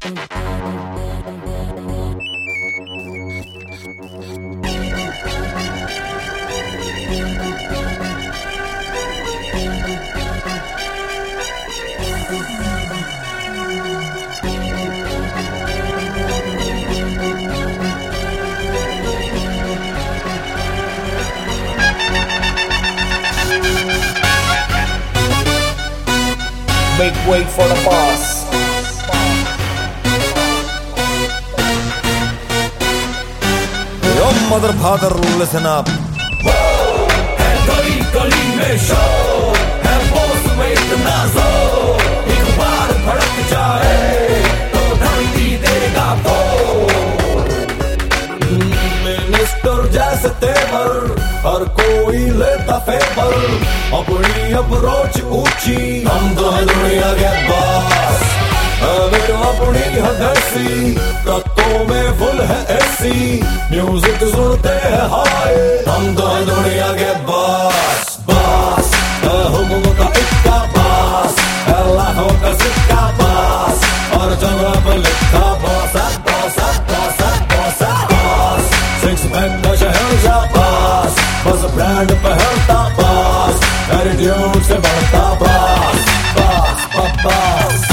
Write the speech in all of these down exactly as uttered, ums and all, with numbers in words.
Make way for the boss. Yo mother father, listen up. है गली गली में शोर, है बॉस में इतना जोर, एक बार भड़क जाए तो धरती देगा बोल। मिनिस्टर जैसे तेवर हर कोई लेता फेवर, अपनी अप्रोच ऊंची, हम तो है दुनिया के बॉस। बेटो अपनी हदसी, ट्रकों में फुल है एसी, म्यूजिक सुनते हैं हाय, हम तो है दुनिया के बॉस। बॉस हुक्म का इक्का बॉस, लाखों का सिक्का बॉस, और जगह पर लिखा boss boss boss boss boss. Six pack का शहंशाह बॉस, बस ब्रांड पहनता बॉस, एटीट्यूड से बढ़ता बॉस बॉस बॉस।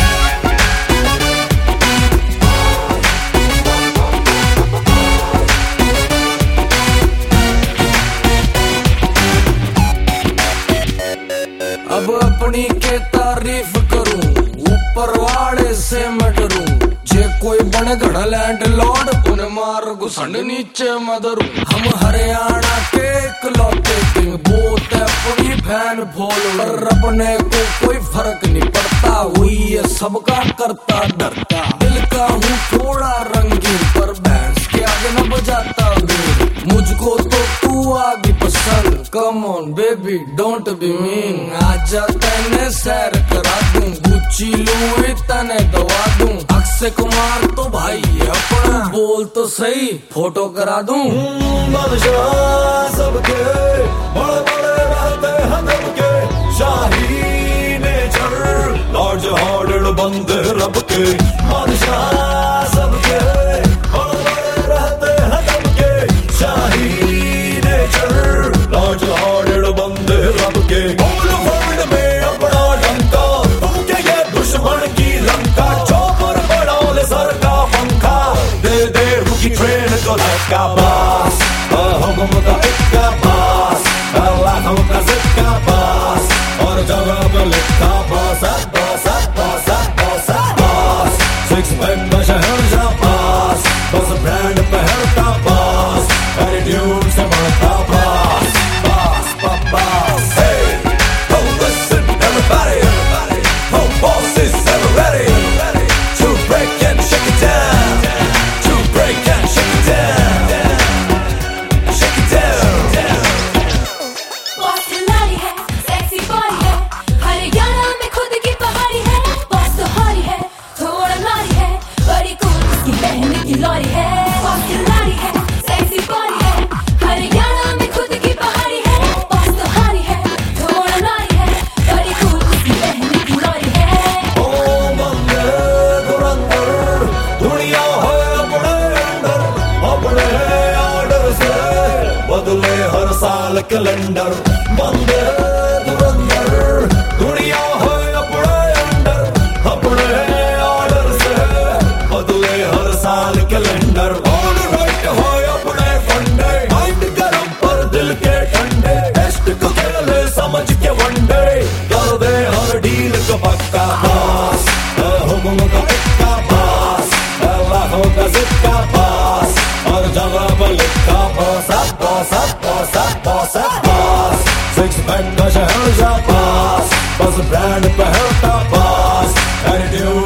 अब अपनी के तारीफ करूं, ऊपर वाले से मैं डरूं, जे कोई बने घड़ा लैंड लॉर्ड उन्हें मार घुसंड नीचे मदरू। हम हरियाणा के इकलौते किंग, बोत है अपनी फैन फॉलोअर, अपने को कोई फर्क नहीं पड़ता, हुई है सबका करता डरता। दिल का हूँ थोड़ा रंगीन, पर बैंड्स के आगे न बजाता बीन, मुझको तो तू आगे पसंद, come on baby don't be mean. आजा तने सैर करा दूं, गुच्ची लूं तने दवा दूं, अक्षय कुमार तो भाई है अपना, बोल तो सही फोटो करा दूं। बादशाह सबके बड़े बड़े रहते हैं दब के, शाही नेचर लॉर्ड हार्डेड बंदे रब के। बादशाह सबके बड़े बड़े रहते हैं दब के, शाही नेचर लॉर्ड हार्डेड बंदे रब के। बोल वर्ल्ड में अपना डंका, तुम क्या ये दुश्मन की लंका, चौपर बढ़ाओ सर का पंखा, दे दे रुकी ट्रेन को धक्का बॉस। हुक्म का इक्का बॉस, लाखों का सिक्का बॉस, और जगह पर लिखा boss boss boss boss boss. Six pack का शहंशाह बॉस, बस ब्रांड पहनता बॉस, एटीट्यूड से बढ़ता boss boss boss. Hey, oh listen everybody, everybody, oh boss is ever ready to break and shake it down, to break and shake it down, shake it down। Boss खिलाड़ी है, sexy body है, हरियाणा में खुद की पहाड़ी है, boss तो हारी है, थोड़ा नारी है, बड़ी कूल उसकी बहन की लॉरी है। बॉस खिलाड़ी है, सेक्सी बॉडी है, हरियाणा में खुद की पहाड़ी है, बॉस तो हारी है, थोड़ा नारी है, बड़ी कूल उसकी बहन की लॉरी है। ओ बंदे धुरंधर, दुनिया है अपने अंदर, अपने आर्डर से बदले हर साल कैलेंडर। बंदे धुरंधर, दुनिया है अपने अंदर, अपने आर्डर से बदले हर साल कैलेंडर। ऑल राइट है अपने फंडे, माइंड गरम पर दिल के ठंडे, टेस्ट को खेले समझ के वनडे, कर दे हर डील को पक्का बॉस। हुक्म का इक्का बॉस, लाखों का सिक्का बॉस, और जगह पर लिखा boss boss boss boss boss. Six pack का शहंशाह बॉस, बस ब्रांड पहनता बॉस, एटीट्यूड